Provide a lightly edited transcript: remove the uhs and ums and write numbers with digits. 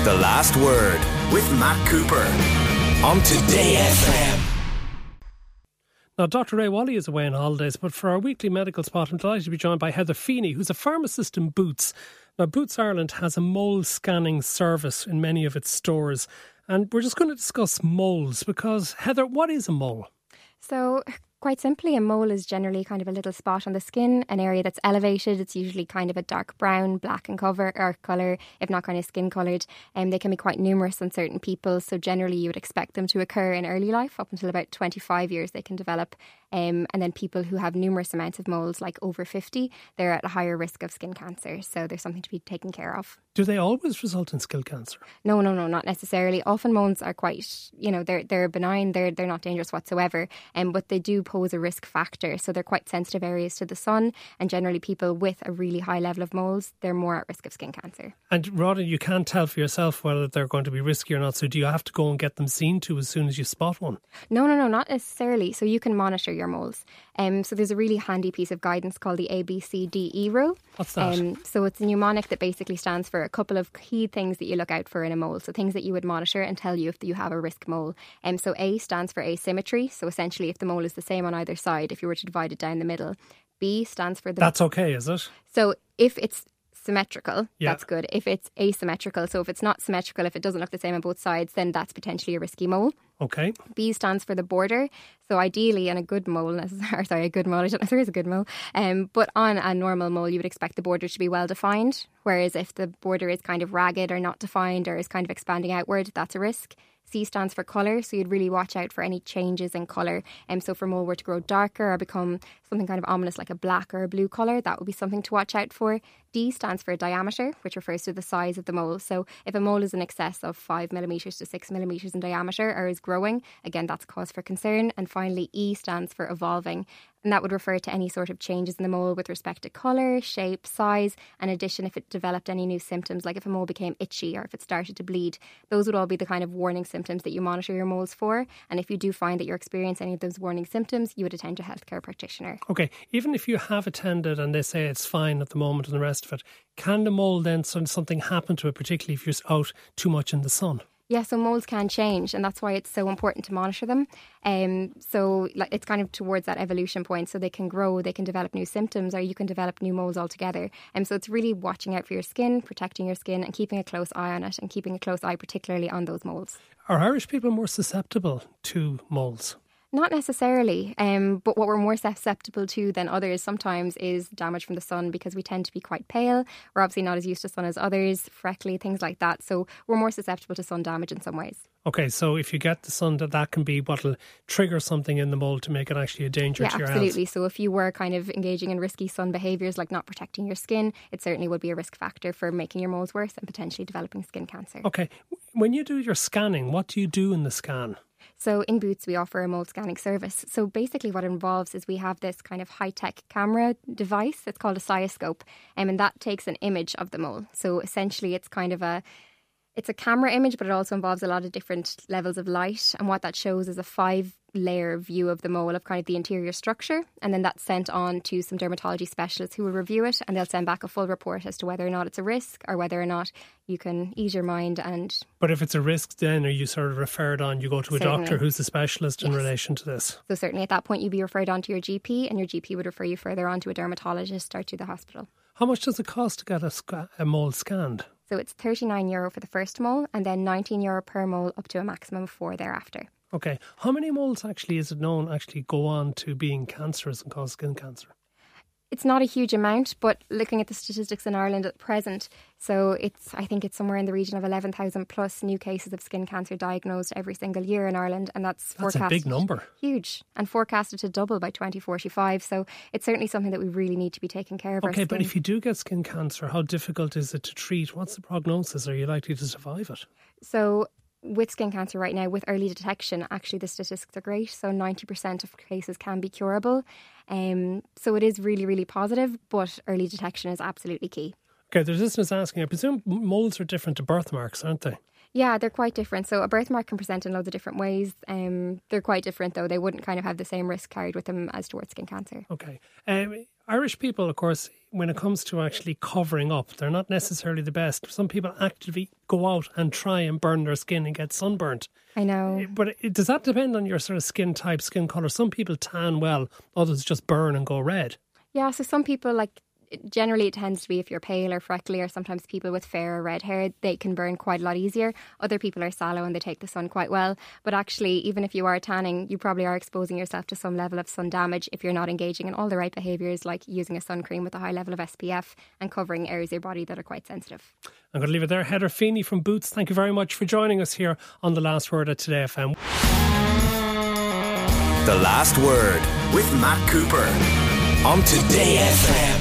The Last Word with Matt Cooper on Today FM. Now, Dr. Ray Wally is away on holidays, but for our weekly medical spot, I'm delighted to be joined by Heather Feeney, who's a pharmacist in Boots. Now, Boots Ireland has a mole scanning service in many of its stores, and we're just going to discuss moles because, Heather, what is a mole? So, quite simply, a mole is generally kind of a little spot on the skin, an area that's elevated. It's usually kind of a dark brown, black in colour, if not kind of skin coloured. They can be quite numerous on certain people. So generally you would expect them to occur in early life. Up until about 25 years they can develop. And then people who have numerous amounts of moles, like over 50, they're at a higher risk of skin cancer. So there's something to be taken care of. Do they always result in skin cancer? No, not necessarily. Often moles are quite, they're benign, they're not dangerous whatsoever, but they do pose a risk factor. So they're quite sensitive areas to the sun, and generally people with a really high level of moles, they're more at risk of skin cancer. And Rhoda, you can't tell for yourself whether they're going to be risky or not, so do you have to go and get them seen to as soon as you spot one? No, not necessarily. So you can monitor your moles. So there's a really handy piece of guidance called the ABCDE rule. What's that? So it's a mnemonic that basically stands for a couple of key things that you look out for in a mole. So things that you would monitor and tell you if you have a risk mole. So A stands for asymmetry. So essentially if the mole is the same on either side, if you were to divide it down the middle. B stands for That's okay, is it? So if it's symmetrical, yeah, that's good. If it's asymmetrical, so if it's not symmetrical, if it doesn't look the same on both sides, then that's potentially a risky mole. Okay. B stands for the border. So ideally in a good mole, I don't know if there is a good mole, but on a normal mole you would expect the border to be well defined, whereas if the border is kind of ragged or not defined or is kind of expanding outward, that's a risk. C stands for colour, so you'd really watch out for any changes in colour. So if a mole were to grow darker or become something kind of ominous like a black or a blue colour, that would be something to watch out for. D stands for diameter, which refers to the size of the mole. So if a mole is in excess of 5 millimetres to 6 millimetres in diameter or is growing, again, that's cause for concern. And finally, E stands for evolving. And that would refer to any sort of changes in the mole with respect to colour, shape, size. In addition, if it developed any new symptoms, like if a mole became itchy or if it started to bleed, those would all be the kind of warning symptoms that you monitor your moles for. And if you do find that you're experiencing any of those warning symptoms, you would attend a healthcare practitioner. Okay, even if you have attended and they say it's fine at the moment and the rest of it, can the mole then something happen to it, particularly if you're out too much in the sun? Yeah, so moles can change, and that's why it's so important to monitor them. So it's kind of towards that evolution point. So they can grow, they can develop new symptoms, or you can develop new moles altogether. So it's really watching out for your skin, protecting your skin, and keeping a close eye on it, and keeping a close eye particularly on those moles. Are Irish people more susceptible to moles? Not necessarily, but what we're more susceptible to than others sometimes is damage from the sun, because we tend to be quite pale. We're obviously not as used to sun as others, freckly, things like that. So we're more susceptible to sun damage in some ways. Okay, so if you get the sun, that can be what will trigger something in the mole to make it actually a danger to your health. Yeah, absolutely. So if you were kind of engaging in risky sun behaviours like not protecting your skin, it certainly would be a risk factor for making your moles worse and potentially developing skin cancer. Okay, when you do your scanning, what do you do in the scan? So in Boots, we offer a mole scanning service. So basically what it involves is we have this kind of high-tech camera device. It's called a cystoscope, and that takes an image of the mole. So essentially it's kind of it's a camera image, but it also involves a lot of different levels of light. And what that shows is a 5-layer view of the mole, of kind of the interior structure. And then that's sent on to some dermatology specialists who will review it, and they'll send back a full report as to whether or not it's a risk or whether or not you can ease your mind. But if it's a risk, then are you sort of referred on, you go to a doctor who's a specialist in relation to this? So certainly at that point you'd be referred on to your GP, and your GP would refer you further on to a dermatologist or to the hospital. How much does it cost to get a mole scanned? So it's €39 for the first mole, and then €19 per mole, up to a maximum of 4 thereafter. Okay. How many moles actually is it known actually go on to being cancerous and cause skin cancer? It's not a huge amount, but looking at the statistics in Ireland at present, so I think it's somewhere in the region of 11,000 plus new cases of skin cancer diagnosed every single year in Ireland, and that's forecasted. That's a big number. Huge, and forecasted to double by 2045. So it's certainly something that we really need to be taking care of. Okay, but if you do get skin cancer, how difficult is it to treat? What's the prognosis? Are you likely to survive it? So with skin cancer right now, with early detection, actually the statistics are great. So 90% of cases can be curable. So it is really, really positive, but early detection is absolutely key. Okay, there's listeners asking, I presume moles are different to birthmarks, aren't they? Yeah, they're quite different. So a birthmark can present in loads of different ways. They're quite different though. They wouldn't kind of have the same risk carried with them as towards skin cancer. Okay. Irish people, of course, when it comes to actually covering up, they're not necessarily the best. Some people actively go out and try and burn their skin and get sunburnt. I know. But does that depend on your sort of skin type, skin colour? Some people tan well, others just burn and go red. Yeah, so some people, generally it tends to be if you're pale or freckly, or sometimes people with fair or red hair, they can burn quite a lot easier. Other people are sallow and they take the sun quite well. But actually, even if you are tanning, you probably are exposing yourself to some level of sun damage if you're not engaging in all the right behaviours, like using a sun cream with a high level of SPF and covering areas of your body that are quite sensitive. I'm going to leave it there. Heather Feeney from Boots, thank you very much for joining us here on The Last Word at Today FM. The Last Word with Matt Cooper on Today FM.